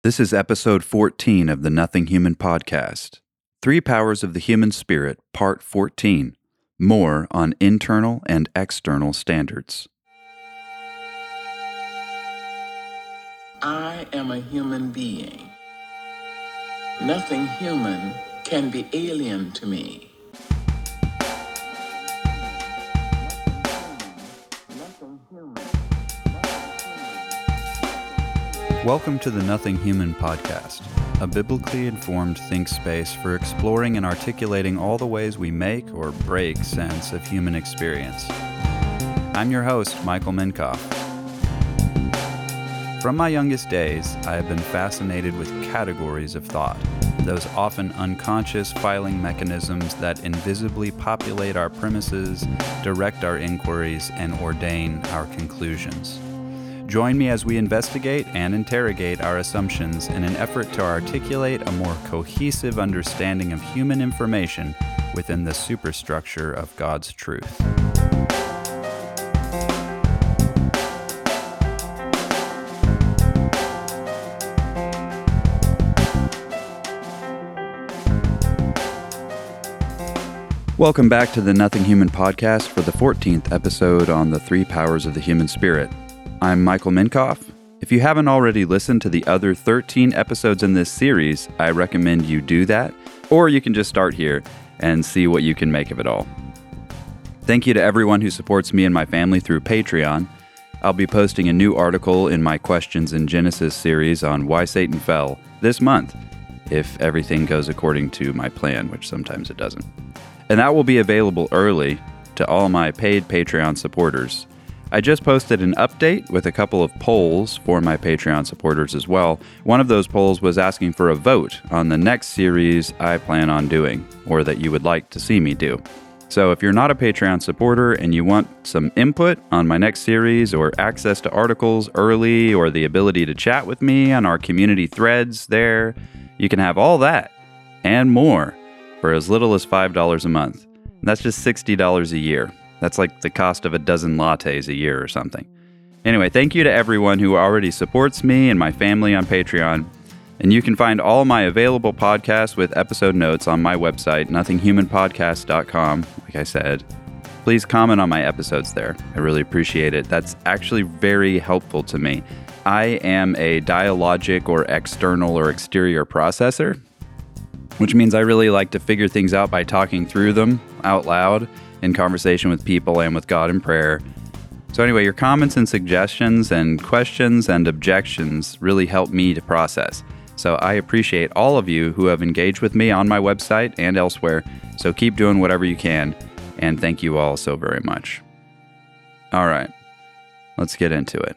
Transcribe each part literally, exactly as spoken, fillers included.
This is episode fourteen of the Nothing Human podcast. Three Powers of the Human Spirit, part fourteen. More on internal and external standards. I am a human being. Nothing human can be alien to me. Welcome to the Nothing Human podcast, a biblically informed think space for exploring and articulating all the ways we make or break sense of human experience. I'm your host, Michael Minkoff. From my youngest days, I have been fascinated with categories of thought, those often unconscious filing mechanisms that invisibly populate our premises, direct our inquiries, and ordain our conclusions. Join me as we investigate and interrogate our assumptions in an effort to articulate a more cohesive understanding of human information within the superstructure of God's truth. Welcome back to the Nothing Human podcast for the fourteenth episode on the Three Powers of the Human Spirit. I'm Michael Minkoff. If you haven't already listened to the other thirteen episodes in this series, I recommend you do that, or you can just start here and see what you can make of it all. Thank you to everyone who supports me and my family through Patreon. I'll be posting a new article in my Questions in Genesis series on why Satan fell this month, if everything goes according to my plan, which sometimes it doesn't. And that will be available early to all my paid Patreon supporters. I just posted an update with a couple of polls for my Patreon supporters as well. One of those polls was asking for a vote on the next series I plan on doing, or that you would like to see me do. So if you're not a Patreon supporter and you want some input on my next series, or access to articles early, or the ability to chat with me on our community threads there, you can have all that and more for as little as five dollars a month. And that's just sixty dollars a year. That's like the cost of a dozen lattes a year or something. Anyway, thank you to everyone who already supports me and my family on Patreon. And you can find all my available podcasts with episode notes on my website, nothing human podcast dot com. Like I said, please comment on my episodes there. I really appreciate it. That's actually very helpful to me. I am a dialogic or external or exterior processor, which means I really like to figure things out by talking through them out loud in conversation with people and with God in prayer. So anyway, your comments and suggestions and questions and objections really help me to process. So I appreciate all of you who have engaged with me on my website and elsewhere. So keep doing whatever you can. And thank you all so very much. All right, let's get into it.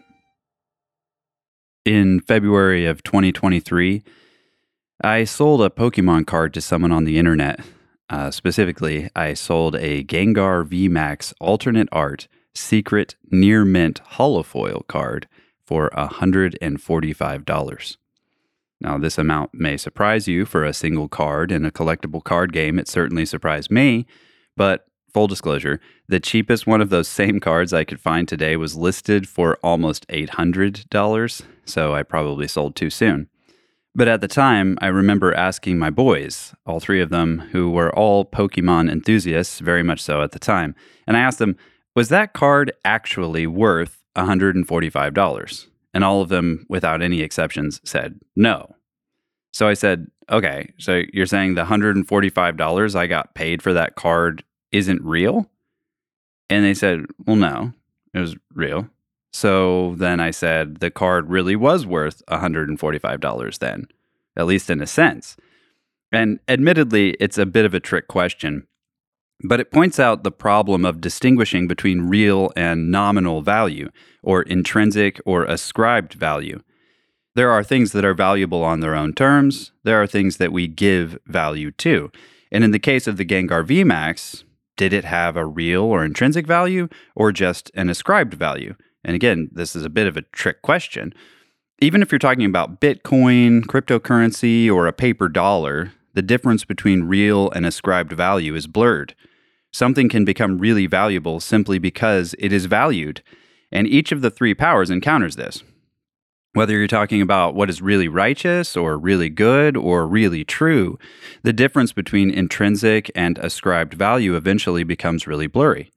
In February of twenty twenty-three, I sold a Pokemon card to someone on the internet. Uh, specifically, I sold a Gengar V MAX alternate art secret near mint holofoil card for one hundred forty-five dollars. Now, this amount may surprise you for a single card in a collectible card game. It certainly surprised me, but full disclosure, the cheapest one of those same cards I could find today was listed for almost eight hundred dollars, so I probably sold too soon. But at the time, I remember asking my boys, all three of them, who were all Pokemon enthusiasts, very much so at the time, and I asked them, was that card actually worth one hundred forty-five dollars? And all of them, without any exceptions, said no. So I said, okay, so you're saying the one hundred forty-five dollars I got paid for that card isn't real? And they said, well, no, it was real. So then I said, the card really was worth one hundred forty-five dollars then, at least in a sense. And admittedly, it's a bit of a trick question, but it points out the problem of distinguishing between real and nominal value, or intrinsic or ascribed value. There are things that are valuable on their own terms. There are things that we give value to. And in the case of the Gengar V MAX, did it have a real or intrinsic value, or just an ascribed value? And again, this is a bit of a trick question. Even if you're talking about Bitcoin, cryptocurrency, or a paper dollar, the difference between real and ascribed value is blurred. Something can become really valuable simply because it is valued, and each of the three powers encounters this. Whether you're talking about what is really righteous or really good or really true, the difference between intrinsic and ascribed value eventually becomes really blurry.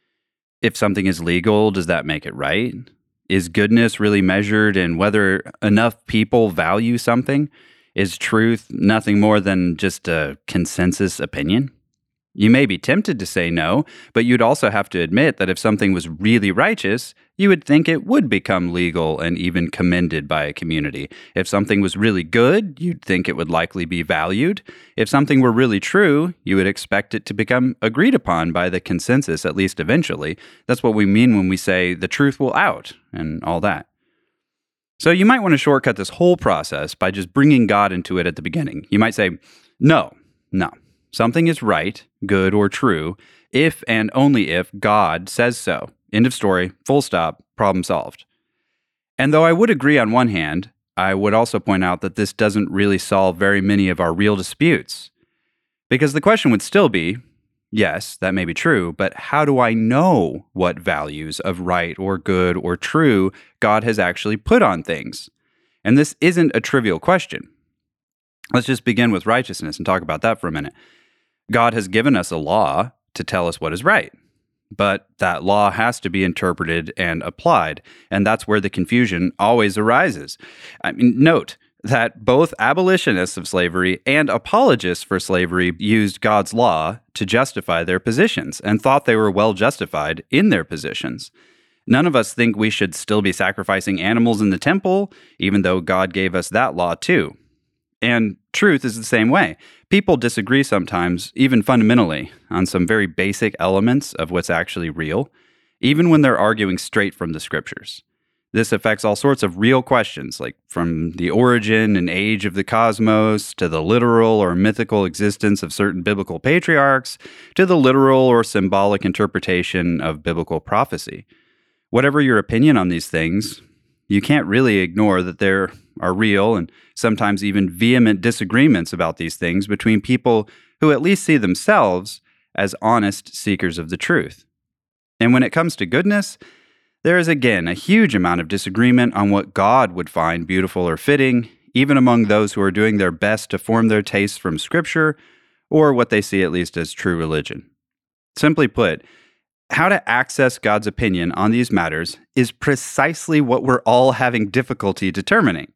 If something is legal, does that make it right? Is goodness really measured in whether enough people value something? Is truth nothing more than just a consensus opinion? You may be tempted to say no, but you'd also have to admit that if something was really righteous, you would think it would become legal and even commended by a community. If something was really good, you'd think it would likely be valued. If something were really true, you would expect it to become agreed upon by the consensus, at least eventually. That's what we mean when we say the truth will out and all that. So you might want to shortcut this whole process by just bringing God into it at the beginning. You might say, no, no. Something is right, good, or true if and only if God says so. End of story, full stop, problem solved. And though I would agree on one hand, I would also point out that this doesn't really solve very many of our real disputes. Because the question would still be, yes, that may be true, but how do I know what values of right or good or true God has actually put on things? And this isn't a trivial question. Let's just begin with righteousness and talk about that for a minute. God has given us a law to tell us what is right, but that law has to be interpreted and applied, and that's where the confusion always arises. I mean, note that both abolitionists of slavery and apologists for slavery used God's law to justify their positions and thought they were well justified in their positions. None of us think we should still be sacrificing animals in the temple, even though God gave us that law too. And truth is the same way. People disagree sometimes, even fundamentally, on some very basic elements of what's actually real, even when they're arguing straight from the scriptures. This affects all sorts of real questions, like from the origin and age of the cosmos, to the literal or mythical existence of certain biblical patriarchs, to the literal or symbolic interpretation of biblical prophecy. Whatever your opinion on these things, you can't really ignore that there are real and sometimes even vehement disagreements about these things between people who at least see themselves as honest seekers of the truth. And when it comes to goodness, there is again a huge amount of disagreement on what God would find beautiful or fitting, even among those who are doing their best to form their tastes from Scripture or what they see at least as true religion. Simply put, how to access God's opinion on these matters is precisely what we're all having difficulty determining.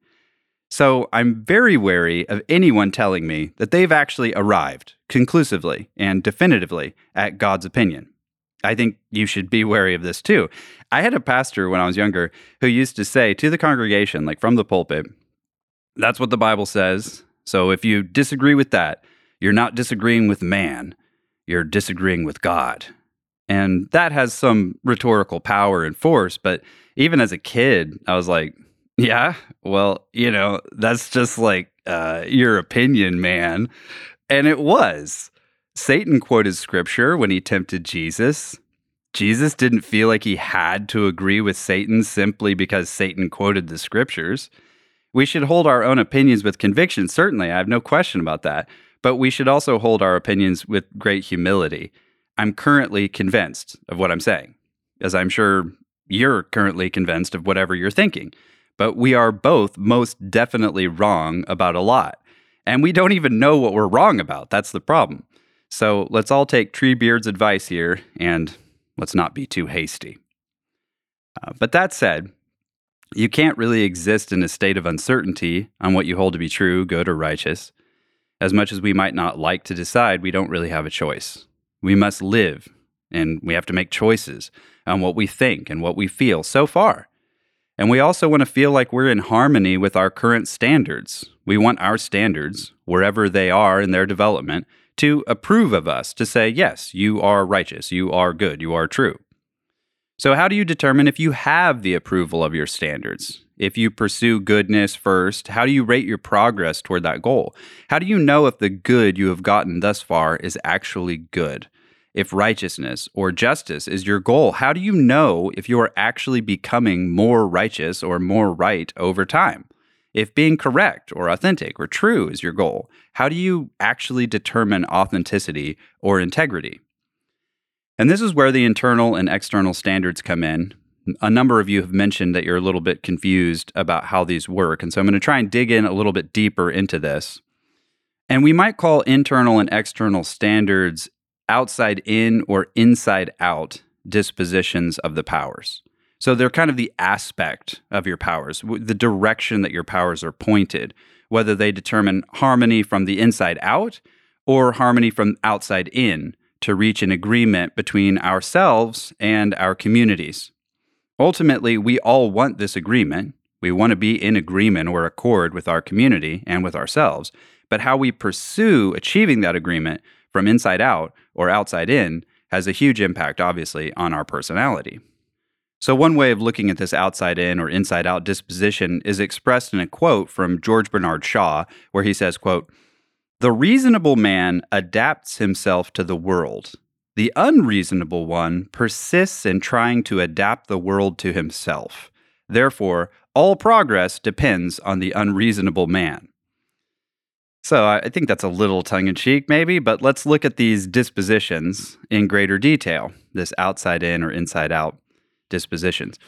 So I'm very wary of anyone telling me that they've actually arrived conclusively and definitively at God's opinion. I think you should be wary of this too. I had a pastor when I was younger who used to say to the congregation, like from the pulpit, that's what the Bible says. So if you disagree with that, you're not disagreeing with man, you're disagreeing with God. And that has some rhetorical power and force, but even as a kid, I was like, yeah, well, you know, that's just like uh, your opinion, man. And it was. Satan quoted scripture when he tempted Jesus. Jesus didn't feel like he had to agree with Satan simply because Satan quoted the scriptures. We should hold our own opinions with conviction, certainly. I have no question about that. But we should also hold our opinions with great humility. I'm currently convinced of what I'm saying, as I'm sure you're currently convinced of whatever you're thinking. But we are both most definitely wrong about a lot. And we don't even know what we're wrong about. That's the problem. So let's all take Treebeard's advice here, and let's not be too hasty. Uh, but that said, you can't really exist in a state of uncertainty on what you hold to be true, good, or righteous. As much as we might not like to decide, we don't really have a choice. We must live, and we have to make choices on what we think and what we feel so far. And we also want to feel like we're in harmony with our current standards. We want our standards, wherever they are in their development, to approve of us, to say, yes, you are righteous, you are good, you are true. So how do you determine if you have the approval of your standards? If you pursue goodness first, how do you rate your progress toward that goal? How do you know if the good you have gotten thus far is actually good? If righteousness or justice is your goal, how do you know if you are actually becoming more righteous or more right over time? If being correct or authentic or true is your goal, how do you actually determine authenticity or integrity? And this is where the internal and external standards come in. A number of you have mentioned that you're a little bit confused about how these work, and so I'm going to try and dig in a little bit deeper into this. And we might call internal and external standards outside in or inside out dispositions of the powers. So they're kind of the aspect of your powers, the direction that your powers are pointed, whether they determine harmony from the inside out or harmony from outside in to reach an agreement between ourselves and our communities. Ultimately, we all want this agreement. We want to be in agreement or accord with our community and with ourselves. But how we pursue achieving that agreement from inside out or outside in has a huge impact, obviously, on our personality. So one way of looking at this outside in or inside out disposition is expressed in a quote from George Bernard Shaw, where he says, quote, "The reasonable man adapts himself to the world. The unreasonable one persists in trying to adapt the world to himself. Therefore, all progress depends on the unreasonable man." So I think that's a little tongue-in-cheek maybe, but let's look at these dispositions in greater detail, this outside in or inside out dispositions.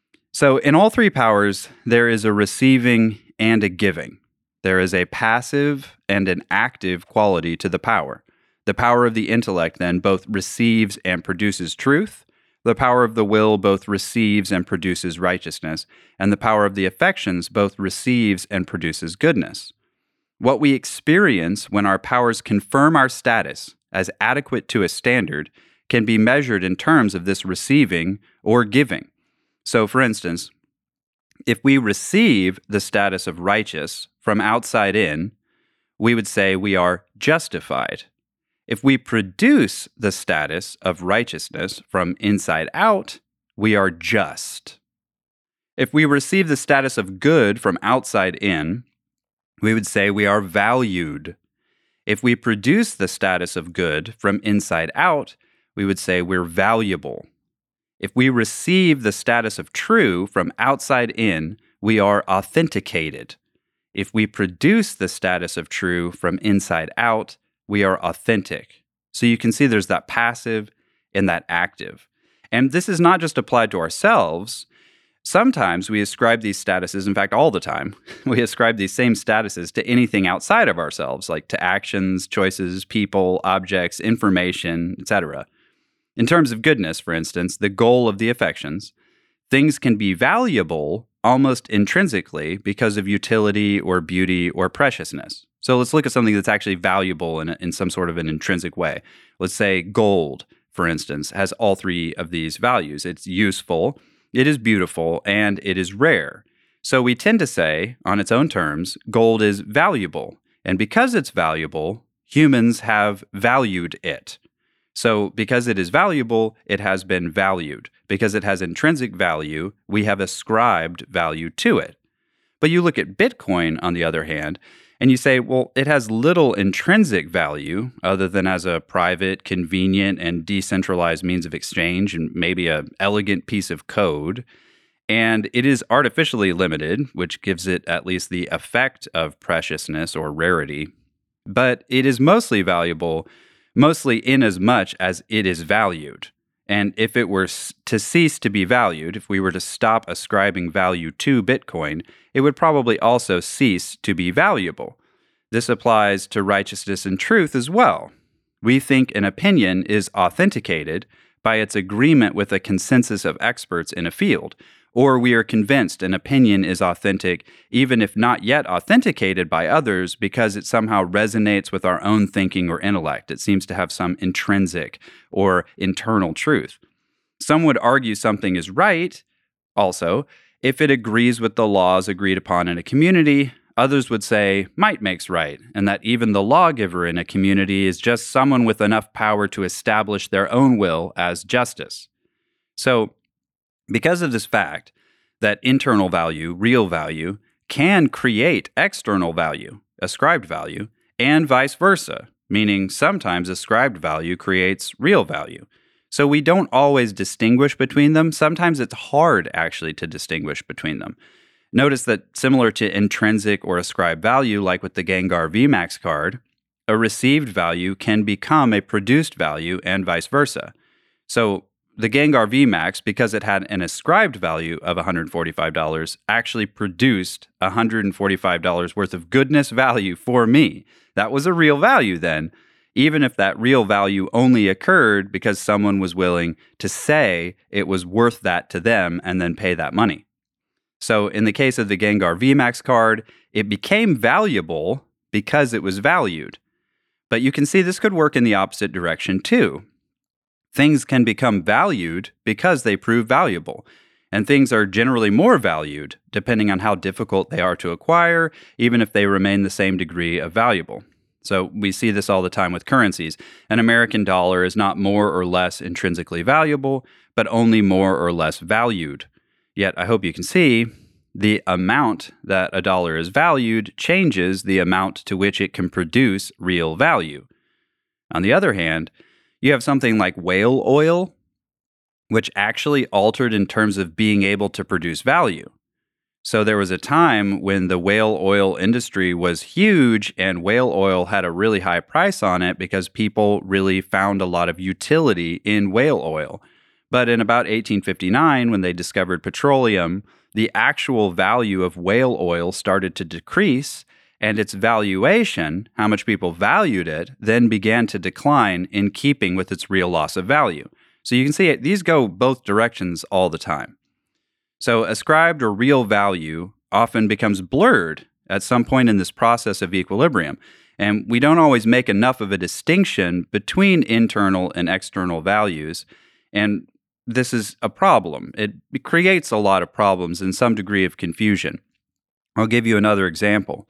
So in all three powers, there is a receiving and a giving. There is a passive and an active quality to the power. The power of the intellect then both receives and produces truth. The power of the will both receives and produces righteousness. And the power of the affections both receives and produces goodness. What we experience when our powers confirm our status as adequate to a standard can be measured in terms of this receiving or giving. So, for instance, if we receive the status of righteous from outside in, we would say we are justified. If we produce the status of righteousness from inside out, we are just. If we receive the status of good from outside in, we would say we are valued. If we produce the status of good from inside out, we would say we're valuable. If we receive the status of true from outside in, we are authenticated. If we produce the status of true from inside out, we are authentic. So you can see there's that passive and that active. And this is not just applied to ourselves. Sometimes we ascribe these statuses, in fact, all the time, we ascribe these same statuses to anything outside of ourselves, like to actions, choices, people, objects, information, et cetera. In terms of goodness, for instance, the goal of the affections, things can be valuable almost intrinsically because of utility or beauty or preciousness. So let's look at something that's actually valuable in, a, in some sort of an intrinsic way. Let's say gold, for instance, has all three of these values. It's useful, it is beautiful, and it is rare. So we tend to say, on its own terms, gold is valuable. And because it's valuable, humans have valued it. So because it is valuable, it has been valued. Because it has intrinsic value, we have ascribed value to it. But you look at Bitcoin, on the other hand, and you say, well, it has little intrinsic value other than as a private, convenient, and decentralized means of exchange and maybe an elegant piece of code. And it is artificially limited, which gives it at least the effect of preciousness or rarity. But it is mostly valuable mostly in as much as it is valued. And if it were to cease to be valued, if we were to stop ascribing value to Bitcoin, it would probably also cease to be valuable. This applies to righteousness and truth as well. We think an opinion is authenticated by its agreement with a consensus of experts in a field, or we are convinced an opinion is authentic even if not yet authenticated by others because it somehow resonates with our own thinking or intellect. It seems to have some intrinsic or internal truth. Some would argue something is right, also, if it agrees with the laws agreed upon in a community. Others would say might makes right, and that even the lawgiver in a community is just someone with enough power to establish their own will as justice. So, because of this fact that internal value, real value, can create external value, ascribed value, and vice versa, meaning sometimes ascribed value creates real value. So we don't always distinguish between them. Sometimes it's hard, actually, to distinguish between them. Notice that similar to intrinsic or ascribed value, like with the Gengar V MAX card, a received value can become a produced value and vice versa. So the Gengar V MAX, because it had an ascribed value of one hundred forty-five dollars, actually produced one hundred forty-five dollars worth of goodness value for me. That was a real value then, even if that real value only occurred because someone was willing to say it was worth that to them and then pay that money. So in the case of the Gengar V MAX card, it became valuable because it was valued. But you can see this could work in the opposite direction too. Things can become valued because they prove valuable, and things are generally more valued depending on how difficult they are to acquire, even if they remain the same degree of valuable. So we see this all the time with currencies. An American dollar is not more or less intrinsically valuable, but only more or less valued. Yet I hope you can see the amount that a dollar is valued changes the amount to which it can produce real value. On the other hand, you have something like whale oil, which actually altered in terms of being able to produce value. So there was a time when the whale oil industry was huge and whale oil had a really high price on it because people really found a lot of utility in whale oil. But in about eighteen fifty-nine, when they discovered petroleum, the actual value of whale oil started to decrease, and its valuation, how much people valued it, then began to decline in keeping with its real loss of value. So you can see it, these go both directions all the time. So ascribed or real value often becomes blurred at some point in this process of equilibrium. And we don't always make enough of a distinction between internal and external values. And this is a problem. It creates a lot of problems and some degree of confusion. I'll give you another example.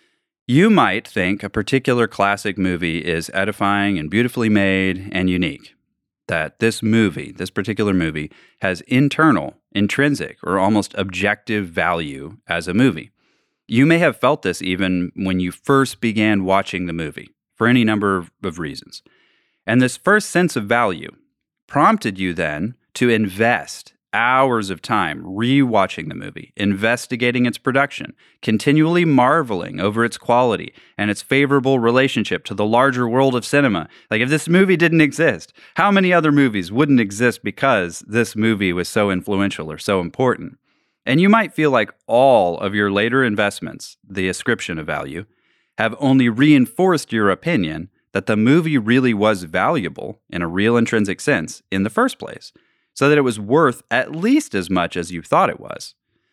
You might think a particular classic movie is edifying and beautifully made and unique. That this movie, this particular movie, has internal, intrinsic, or almost objective value as a movie. You may have felt this even when you first began watching the movie, for any number of, of reasons. And this first sense of value prompted you then to invest hours of time rewatching the movie, investigating its production, continually marveling over its quality and its favorable relationship to the larger world of cinema. Like, if this movie didn't exist, how many other movies wouldn't exist because this movie was so influential or so important? And you might feel like all of your later investments, the ascription of value, have only reinforced your opinion that the movie really was valuable in a real intrinsic sense in the first place, so that it was worth at least as much as you thought it was.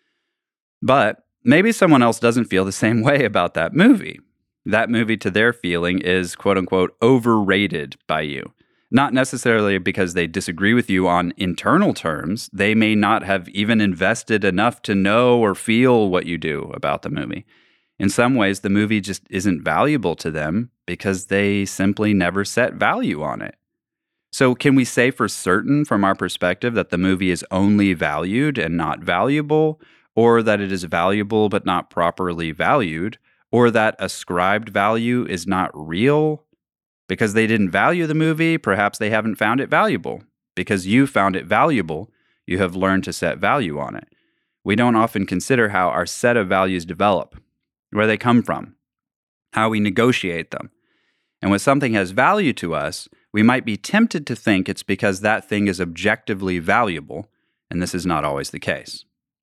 But maybe someone else doesn't feel the same way about that movie. That movie, to their feeling, is quote-unquote overrated by you. Not necessarily because they disagree with you on internal terms. They may not have even invested enough to know or feel what you do about the movie. In some ways, the movie just isn't valuable to them because they simply never set value on it. So can we say for certain from our perspective that the movie is only valued and not valuable, or that it is valuable but not properly valued, or that ascribed value is not real? Because they didn't value the movie, perhaps they haven't found it valuable. Because you found it valuable, you have learned to set value on it. We don't often consider how our set of values develop, where they come from, how we negotiate them. And when something has value to us, we might be tempted to think it's because that thing is objectively valuable, and this is not always the case.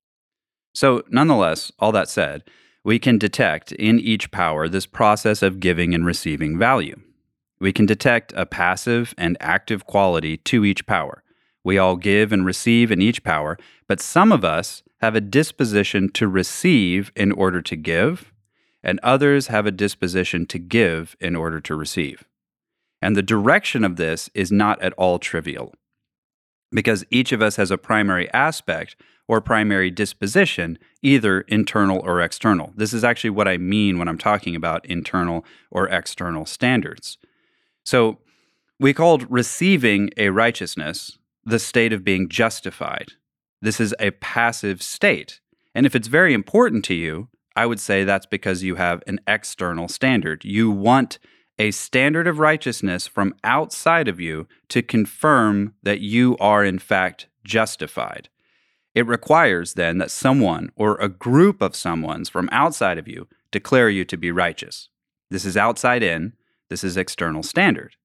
So, nonetheless, all that said, we can detect in each power this process of giving and receiving value. We can detect a passive and active quality to each power. We all give and receive in each power, but some of us have a disposition to receive in order to give, and others have a disposition to give in order to receive. And the direction of this is not at all trivial, because each of us has a primary aspect or primary disposition, either internal or external. This is actually what I mean when I'm talking about internal or external standards. So we called receiving a righteousness the state of being justified. This is a passive state. And if it's very important to you, I would say that's because you have an external standard. You want a standard of righteousness from outside of you to confirm that you are in fact justified. It requires then that someone or a group of someones from outside of you declare you to be righteous. This is outside in, this is external standard.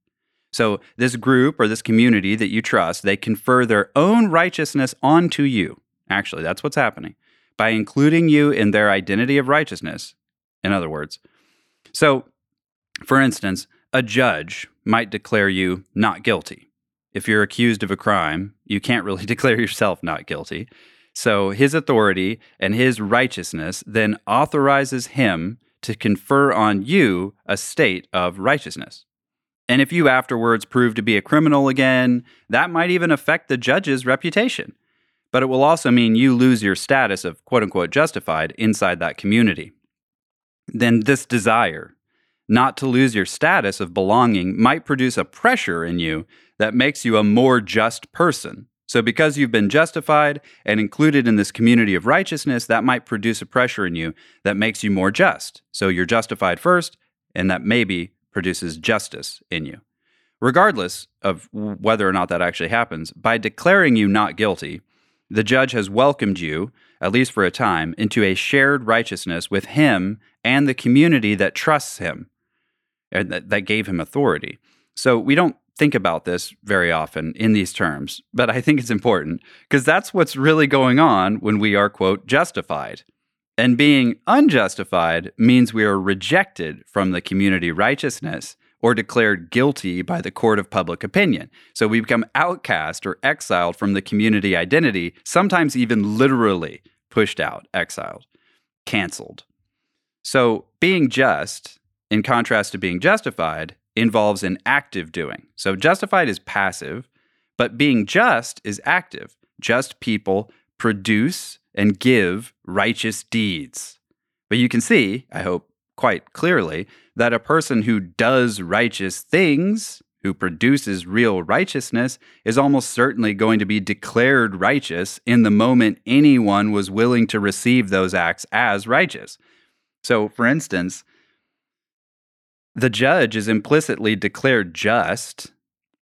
So this group or this community that you trust, they confer their own righteousness onto you. Actually, that's what's happening. By including you in their identity of righteousness, in other words. So, for instance, a judge might declare you not guilty. If you're accused of a crime, you can't really declare yourself not guilty. So his authority and his righteousness then authorizes him to confer on you a state of righteousness. And if you afterwards prove to be a criminal again, that might even affect the judge's reputation. But it will also mean you lose your status of quote-unquote justified inside that community. Then this desire not to lose your status of belonging might produce a pressure in you that makes you a more just person. So because you've been justified and included in this community of righteousness, that might produce a pressure in you that makes you more just. So you're justified first, and that maybe produces justice in you. Regardless of whether or not that actually happens, by declaring you not guilty, the judge has welcomed you, at least for a time, into a shared righteousness with him and the community that trusts him, and that, that gave him authority. So we don't think about this very often in these terms, but I think it's important because that's what's really going on when we are, quote, justified. And being unjustified means we are rejected from the community righteousness or declared guilty by the court of public opinion. So we become outcast or exiled from the community identity, sometimes even literally pushed out, exiled, canceled. So being just, in contrast to being justified, involves an active doing. So justified is passive, but being just is active. Just people produce and give righteous deeds. But you can see, I hope quite clearly, that a person who does righteous things, who produces real righteousness, is almost certainly going to be declared righteous in the moment anyone was willing to receive those acts as righteous. So, for instance, the judge is implicitly declared just.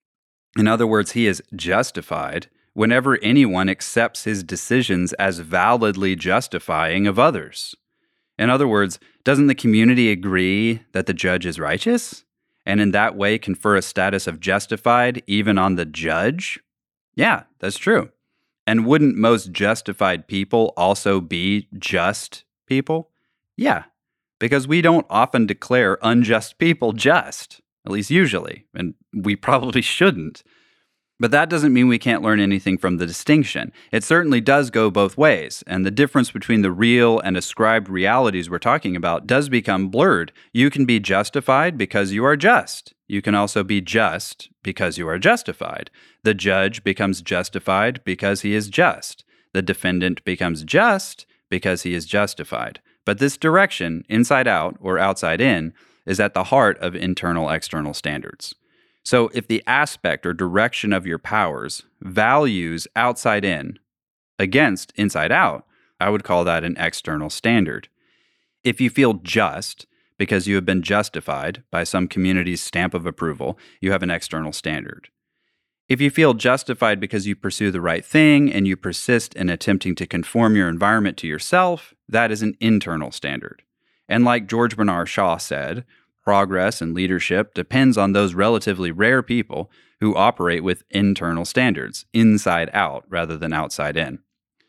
In other words, he is justified whenever anyone accepts his decisions as validly justifying of others. In other words, doesn't the community agree that the judge is righteous, and in that way confer a status of justified even on the judge? Yeah, that's true. And wouldn't most justified people also be just people? Yeah, because we don't often declare unjust people just, at least usually, and we probably shouldn't. But that doesn't mean we can't learn anything from the distinction. It certainly does go both ways, and the difference between the real and ascribed realities we're talking about does become blurred. You can be justified because you are just. You can also be just because you are justified. The judge becomes justified because he is just. The defendant becomes just because he is justified. But this direction, inside out or outside in, is at the heart of internal-external standards. So if the aspect or direction of your powers values outside in against inside out, I would call that an external standard. If you feel just because you have been justified by some community's stamp of approval, you have an external standard. If you feel justified because you pursue the right thing and you persist in attempting to conform your environment to yourself, that is an internal standard. And like George Bernard Shaw said, progress and leadership depends on those relatively rare people who operate with internal standards, inside out rather than outside in.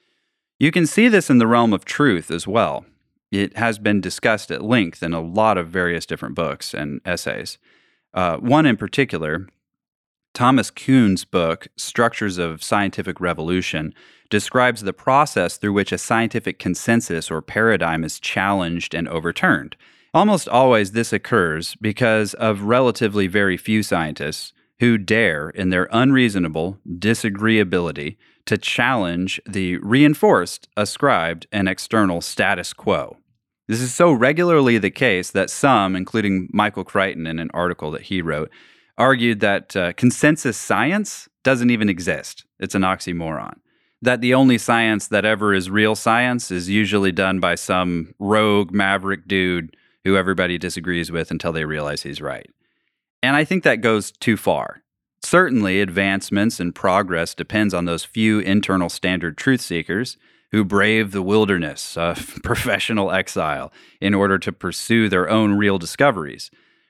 You can see this in the realm of truth as well. It has been discussed at length in a lot of various different books and essays. Uh, one in particular, Thomas Kuhn's book, Structures of Scientific Revolution, describes the process through which a scientific consensus or paradigm is challenged and overturned. Almost always this occurs because of relatively very few scientists who dare, in their unreasonable disagreeability, to challenge the reinforced, ascribed, and external status quo. This is so regularly the case that some, including Michael Crichton in an article that he wrote, argued that uh, consensus science doesn't even exist. It's an oxymoron. That the only science that ever is real science is usually done by some rogue maverick dude who everybody disagrees with until they realize he's right. And I think that goes too far. Certainly, advancements and progress depends on those few internal standard truth seekers who brave the wilderness of professional exile in order to pursue their own real discoveries.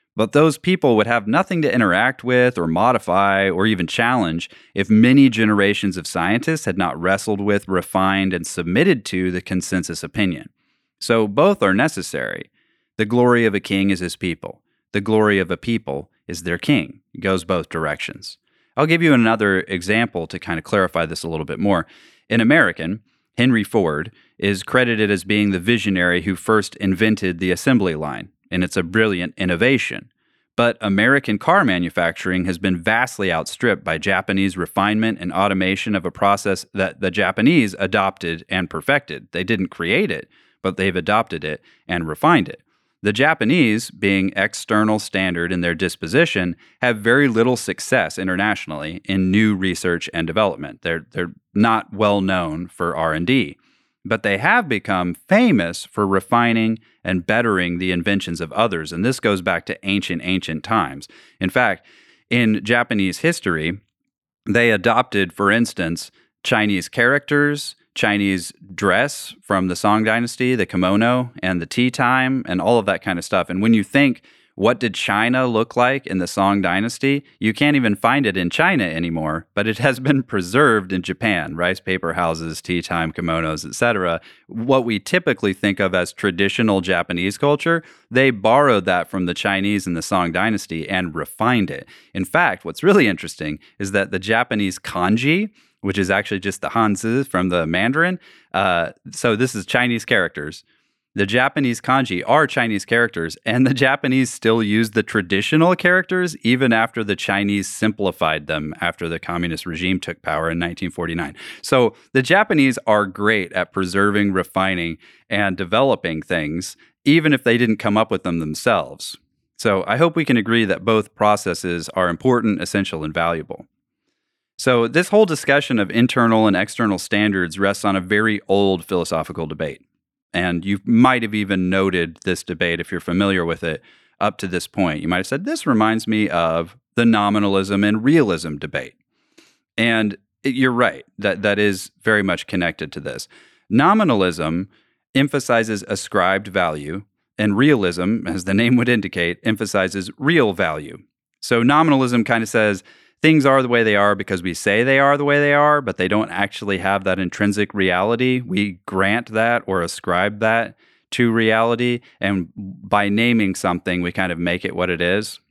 But those people would have nothing to interact with or modify or even challenge if many generations of scientists had not wrestled with, refined, and submitted to the consensus opinion. So both are necessary. The glory of a king is his people. The glory of a people is their king. It goes both directions. I'll give you another example to kind of clarify this a little bit more. In American, Henry Ford is credited as being the visionary who first invented the assembly line, and it's a brilliant innovation. But American car manufacturing has been vastly outstripped by Japanese refinement and automation of a process that the Japanese adopted and perfected. They didn't create it, but they've adopted it and refined it. The Japanese, being external standard in their disposition, have very little success internationally in new research and development. They're, they're not well known for R and D, but they have become famous for refining and bettering the inventions of others, and this goes back to ancient, ancient times. In fact, in Japanese history, they adopted, for instance, Chinese characters, Chinese dress from the Song Dynasty, the kimono, and the tea time, and all of that kind of stuff. And when you think, what did China look like in the Song Dynasty? You can't even find it in China anymore, but it has been preserved in Japan. Rice paper houses, tea time, kimonos, et cetera. What we typically think of as traditional Japanese culture, they borrowed that from the Chinese in the Song Dynasty and refined it. In fact, what's really interesting is that the Japanese kanji, which is actually just the Hanzi from the Mandarin. Uh, so this is Chinese characters. The Japanese kanji are Chinese characters, and the Japanese still use the traditional characters even after the Chinese simplified them after the communist regime took power in nineteen forty-nine. So the Japanese are great at preserving, refining, and developing things, even if they didn't come up with them themselves. So I hope we can agree that both processes are important, essential, and valuable. So this whole discussion of internal and external standards rests on a very old philosophical debate. And you might have even noted this debate, if you're familiar with it, up to this point. You might have said, this reminds me of the nominalism and realism debate. And you're right, that that is very much connected to this. Nominalism emphasizes ascribed value, and realism, as the name would indicate, emphasizes real value. So nominalism kind of says, things are the way they are because we say they are the way they are, but they don't actually have that intrinsic reality. We grant that or ascribe that to reality, and by naming something, we kind of make it what it is.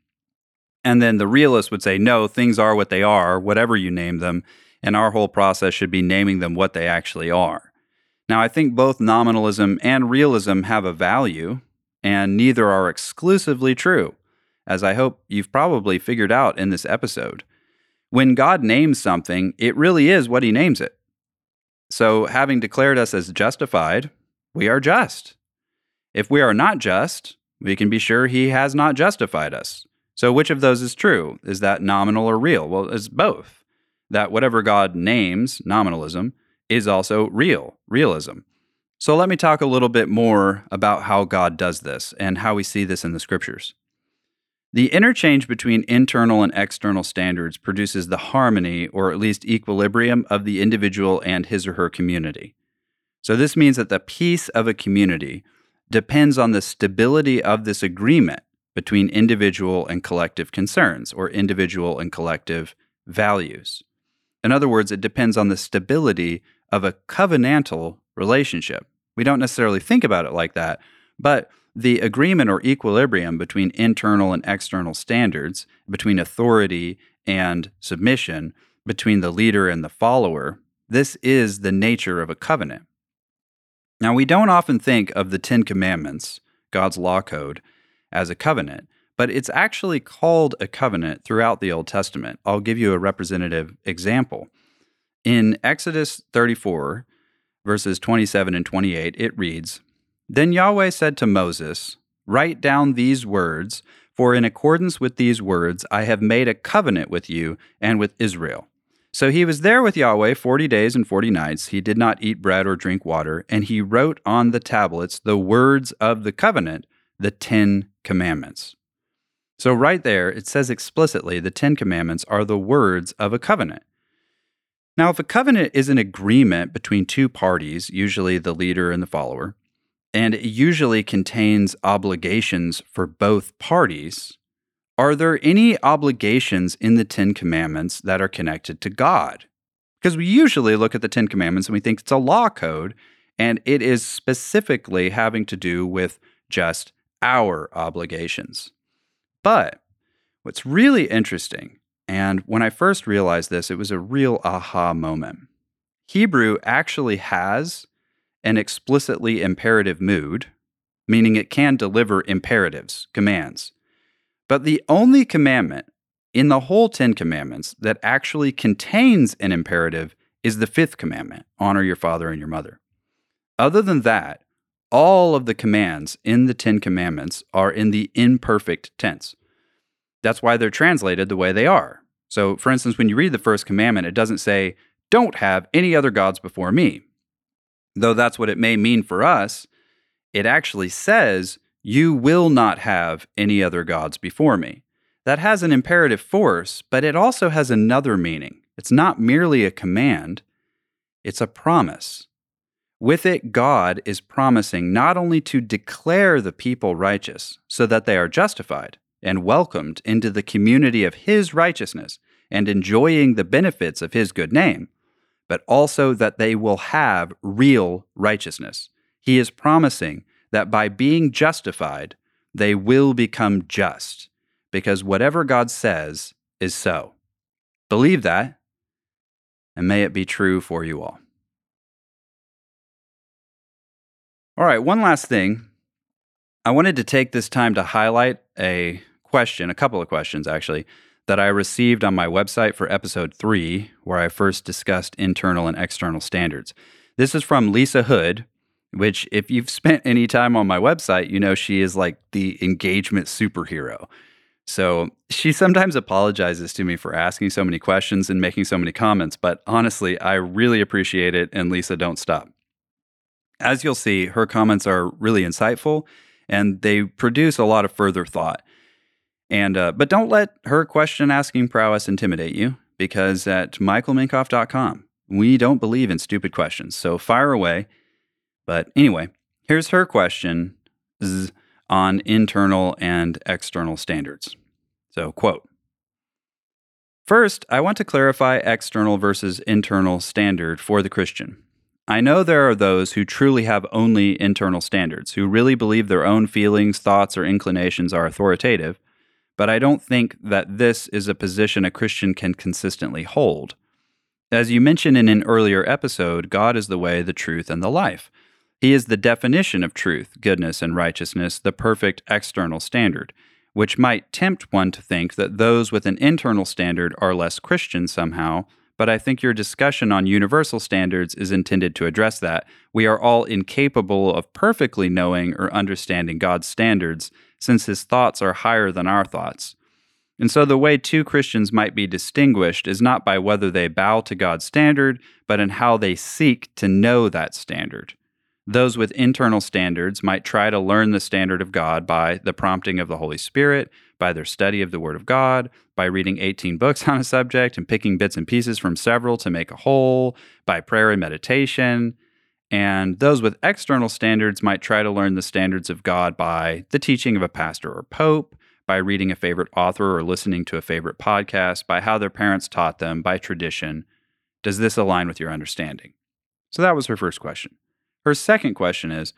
And then the realist would say, no, things are what they are, whatever you name them, and our whole process should be naming them what they actually are. Now, I think both nominalism and realism have a value, and neither are exclusively true, as I hope you've probably figured out in this episode. When God names something, it really is what he names it. So, having declared us as justified, we are just. If we are not just, we can be sure he has not justified us. So, which of those is true? Is that nominal or real? Well, it's both. That whatever God names, nominalism, is also real, realism. So, let me talk a little bit more about how God does this and how we see this in the scriptures. The interchange between internal and external standards produces the harmony, or at least equilibrium, of the individual and his or her community. So this means that the peace of a community depends on the stability of this agreement between individual and collective concerns, or individual and collective values. In other words, it depends on the stability of a covenantal relationship. We don't necessarily think about it like that, but the agreement or equilibrium between internal and external standards, between authority and submission, between the leader and the follower, this is the nature of a covenant. Now, we don't often think of the Ten Commandments, God's law code, as a covenant, but it's actually called a covenant throughout the Old Testament. I'll give you a representative example. In Exodus thirty-four, verses twenty-seven and twenty-eight, it reads, Then Yahweh said to Moses, Write down these words, for in accordance with these words I have made a covenant with you and with Israel. So he was there with Yahweh forty days and forty nights. He did not eat bread or drink water, and he wrote on the tablets the words of the covenant, the Ten Commandments. So right there, it says explicitly the Ten Commandments are the words of a covenant. Now, if a covenant is an agreement between two parties, usually the leader and the follower, and it usually contains obligations for both parties, Are there any obligations in the Ten Commandments that are connected to God? Because we usually look at the Ten Commandments and we think it's a law code, and it is specifically having to do with just our obligations. But what's really interesting, and when I first realized this, it was a real aha moment. Hebrew actually has an explicitly imperative mood, meaning it can deliver imperatives, commands. But the only commandment in the whole Ten Commandments that actually contains an imperative is the fifth commandment, honor your father and your mother. Other than that, all of the commands in the Ten Commandments are in the imperfect tense. That's why they're translated the way they are. So, for instance, when you read the first commandment, it doesn't say, don't have any other gods before me. Though that's what it may mean for us, it actually says, you will not have any other gods before me. That has an imperative force, but it also has another meaning. It's not merely a command, it's a promise. With it, God is promising not only to declare the people righteous so that they are justified and welcomed into the community of His righteousness and enjoying the benefits of His good name, but also that they will have real righteousness. He is promising that by being justified, they will become just, because whatever God says is so. Believe that, and may it be true for you all. All right, one last thing. I wanted to take this time to highlight a question, a couple of questions actually, that I received on my website for episode three, where I first discussed internal and external standards. This is from Lisa Hood, which if you've spent any time on my website, you know she is like the engagement superhero. So she sometimes apologizes to me for asking so many questions and making so many comments, but honestly, I really appreciate it, and Lisa, don't stop. As you'll see, her comments are really insightful, and they produce a lot of further thought. And uh, but don't let her question-asking prowess intimidate you, because at michael minkoff dot com, we don't believe in stupid questions, so fire away. But anyway, here's her question on internal and external standards. So, quote, first, I want to clarify external versus internal standard for the Christian. I know there are those who truly have only internal standards, who really believe their own feelings, thoughts, or inclinations are authoritative, but I don't think that this is a position a Christian can consistently hold. As you mentioned in an earlier episode, God is the way, the truth, and the life. He is the definition of truth, goodness, and righteousness, the perfect external standard, which might tempt one to think that those with an internal standard are less Christian somehow, but I think your discussion on universal standards is intended to address that. We are all incapable of perfectly knowing or understanding God's standards, since His thoughts are higher than our thoughts. And so the way two Christians might be distinguished is not by whether they bow to God's standard, but in how they seek to know that standard. Those with internal standards might try to learn the standard of God by the prompting of the Holy Spirit, by their study of the Word of God, by reading eighteen books on a subject and picking bits and pieces from several to make a whole, by prayer and meditation. And those with external standards might try to learn the standards of God by the teaching of a pastor or pope, by reading a favorite author or listening to a favorite podcast, by how their parents taught them, by tradition. Does this align with your understanding? So that was her first question. Her second question is,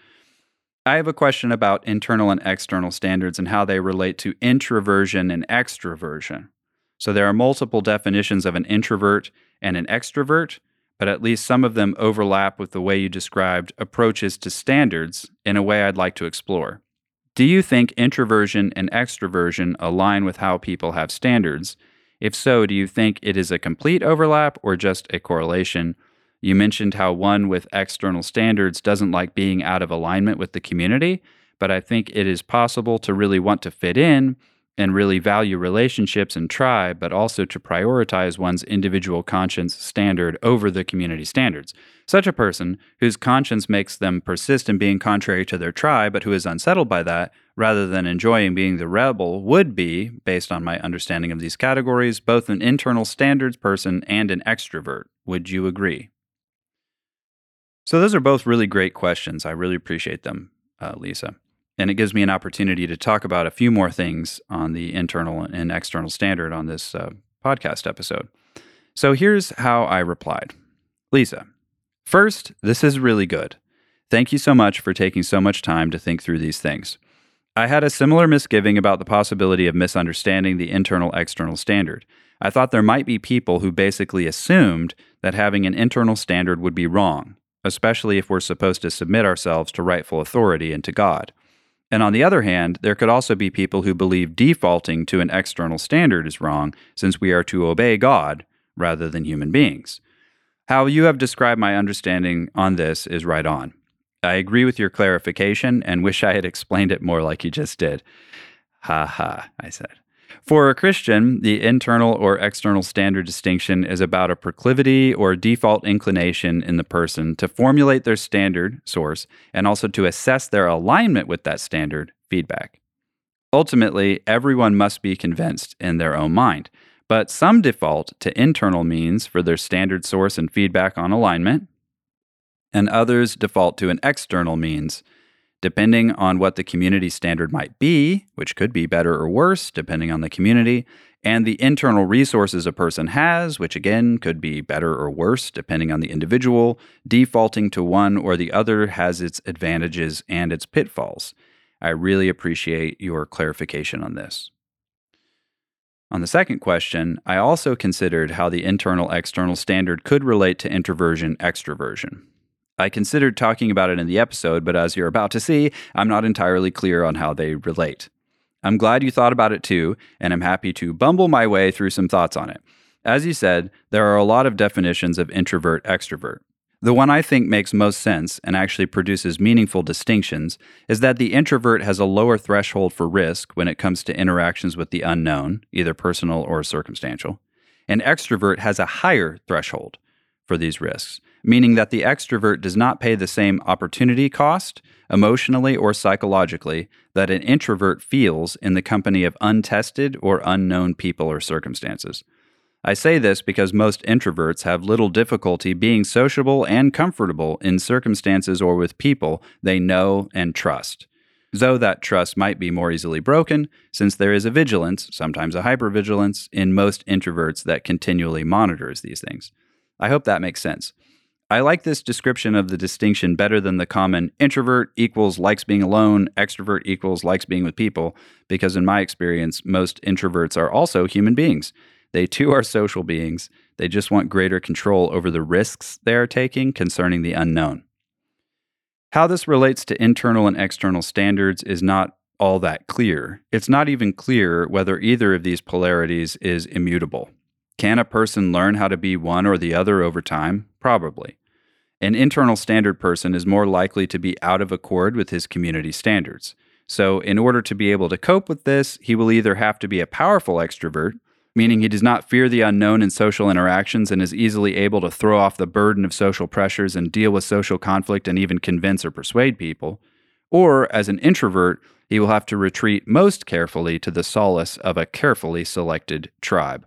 I have a question about internal and external standards and how they relate to introversion and extroversion. So there are multiple definitions of an introvert and an extrovert, but at least some of them overlap with the way you described approaches to standards in a way I'd like to explore. Do you think introversion and extroversion align with how people have standards? If so, do you think it is a complete overlap or just a correlation? You mentioned how one with external standards doesn't like being out of alignment with the community, but I think it is possible to really want to fit in and really value relationships and tribe, but also to prioritize one's individual conscience standard over the community standards. Such a person, whose conscience makes them persist in being contrary to their tribe, but who is unsettled by that, rather than enjoying being the rebel, would be, based on my understanding of these categories, both an internal standards person and an extrovert. Would you agree? So those are both really great questions. I really appreciate them, uh, Lisa. and it gives me an opportunity to talk about a few more things on the internal and external standard on this uh, podcast episode. So here's how I replied. Lisa, first, this is really good. Thank you so much for taking so much time to think through these things. I had a similar misgiving about the possibility of misunderstanding the internal-external standard. I thought there might be people who basically assumed that having an internal standard would be wrong, especially if we're supposed to submit ourselves to rightful authority and to God. And on the other hand, there could also be people who believe defaulting to an external standard is wrong, since we are to obey God rather than human beings. How you have described my understanding on this is right on. I agree with your clarification and wish I had explained it more like you just did. Ha ha, I said. For a Christian, the internal or external standard distinction is about a proclivity or default inclination in the person to formulate their standard source and also to assess their alignment with that standard feedback. Ultimately, everyone must be convinced in their own mind, but some default to internal means for their standard source and feedback on alignment, and others default to an external means, depending on what the community standard might be, which could be better or worse depending on the community, and the internal resources a person has, which again could be better or worse depending on the individual. Defaulting to one or the other has its advantages and its pitfalls. I really appreciate your clarification on this. On the second question, I also considered how the internal-external standard could relate to introversion-extroversion. I considered talking about it in the episode, but as you're about to see, I'm not entirely clear on how they relate. I'm glad you thought about it too, and I'm happy to bumble my way through some thoughts on it. As you said, there are a lot of definitions of introvert-extrovert. The one I think makes most sense and actually produces meaningful distinctions is that the introvert has a lower threshold for risk when it comes to interactions with the unknown, either personal or circumstantial, and extrovert has a higher threshold for these risks, meaning that the extrovert does not pay the same opportunity cost, emotionally or psychologically, that an introvert feels in the company of untested or unknown people or circumstances. I say this because most introverts have little difficulty being sociable and comfortable in circumstances or with people they know and trust, though that trust might be more easily broken since there is a vigilance, sometimes a hypervigilance, in most introverts that continually monitors these things. I hope that makes sense. I like this description of the distinction better than the common introvert equals likes being alone, extrovert equals likes being with people, because in my experience, most introverts are also human beings. They too are social beings. They just want greater control over the risks they are taking concerning the unknown. How this relates to internal and external standards is not all that clear. It's not even clear whether either of these polarities is immutable. Can a person learn how to be one or the other over time? Probably. An internal standard person is more likely to be out of accord with his community standards. So in order to be able to cope with this, he will either have to be a powerful extrovert, meaning he does not fear the unknown in social interactions and is easily able to throw off the burden of social pressures and deal with social conflict and even convince or persuade people. Or, as an introvert, he will have to retreat most carefully to the solace of a carefully selected tribe.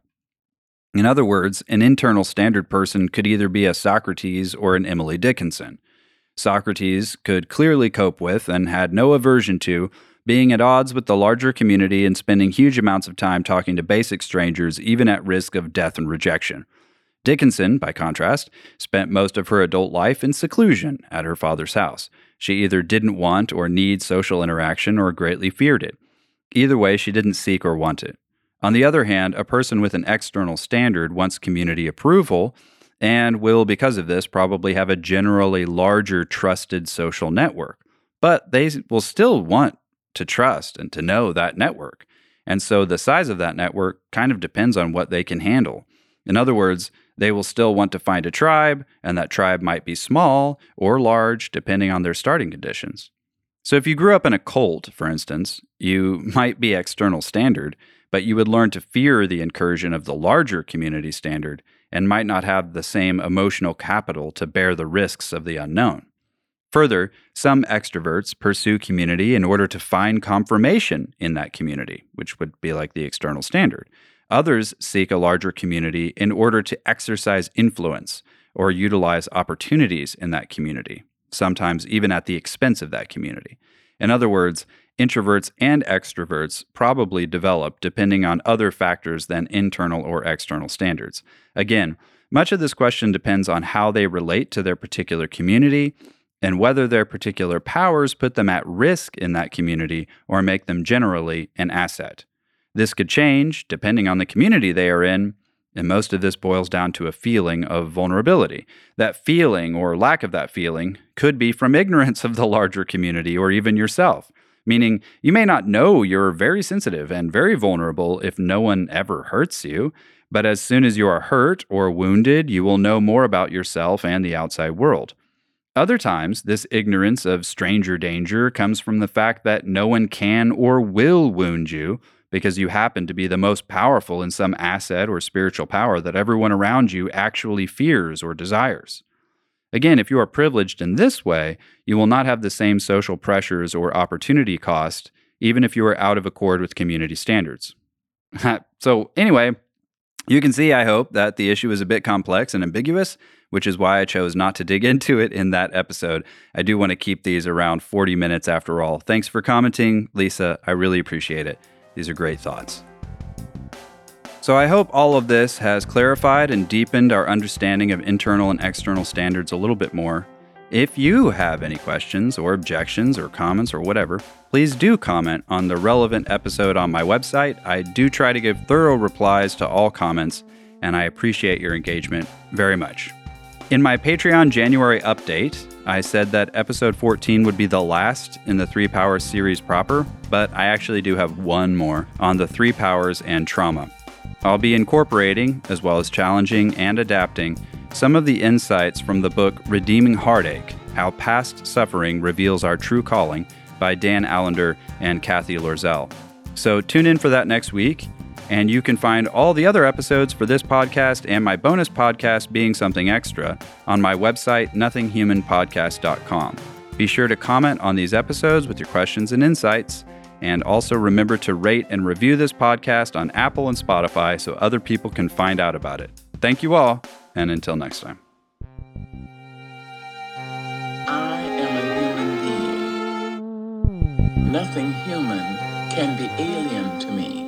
In other words, an internal standard person could either be a Socrates or an Emily Dickinson. Socrates could clearly cope with and had no aversion to being at odds with the larger community and spending huge amounts of time talking to basic strangers, even at risk of death and rejection. Dickinson, by contrast, spent most of her adult life in seclusion at her father's house. She either didn't want or need social interaction or greatly feared it. Either way, she didn't seek or want it. On the other hand, a person with an external standard wants community approval and will, because of this, probably have a generally larger trusted social network. But they will still want to trust and to know that network. And so the size of that network kind of depends on what they can handle. In other words, they will still want to find a tribe, and that tribe might be small or large depending on their starting conditions. So if you grew up in a cult, for instance, you might be external standard, but you would learn to fear the incursion of the larger community standard and might not have the same emotional capital to bear the risks of the unknown. Further, some extroverts pursue community in order to find confirmation in that community, which would be like the external standard. Others seek a larger community in order to exercise influence or utilize opportunities in that community, sometimes even at the expense of that community. In other words, introverts and extroverts probably develop depending on other factors than internal or external standards. Again, much of this question depends on how they relate to their particular community and whether their particular powers put them at risk in that community or make them generally an asset. This could change depending on the community they are in, and most of this boils down to a feeling of vulnerability. That feeling or lack of that feeling could be from ignorance of the larger community or even yourself, meaning you may not know you're very sensitive and very vulnerable if no one ever hurts you, but as soon as you are hurt or wounded, you will know more about yourself and the outside world. Other times, this ignorance of stranger danger comes from the fact that no one can or will wound you because you happen to be the most powerful in some asset or spiritual power that everyone around you actually fears or desires. Again, if you are privileged in this way, you will not have the same social pressures or opportunity cost, even if you are out of accord with community standards. So anyway, you can see, I hope, that the issue is a bit complex and ambiguous, which is why I chose not to dig into it in that episode. I do want to keep these around forty minutes after all. Thanks for commenting, Lisa. I really appreciate it. These are great thoughts. So I hope all of this has clarified and deepened our understanding of internal and external standards a little bit more. If you have any questions or objections or comments or whatever, please do comment on the relevant episode on my website. I do try to give thorough replies to all comments, and I appreciate your engagement very much. In my Patreon January update, I said that episode fourteen would be the last in the Three Powers series proper, but I actually do have one more on the Three Powers and trauma. I'll be incorporating, as well as challenging and adapting, some of the insights from the book Redeeming Heartache, How Past Suffering Reveals Our True Calling by Dan Allender and Kathy Lorzell. So tune in for that next week, and you can find all the other episodes for this podcast and my bonus podcast, Being Something Extra, on my website, nothing human podcast dot com. Be sure to comment on these episodes with your questions and insights, and also remember to rate and review this podcast on Apple and Spotify so other people can find out about it. Thank you all, and until next time. I am a human being. Nothing human can be alien to me.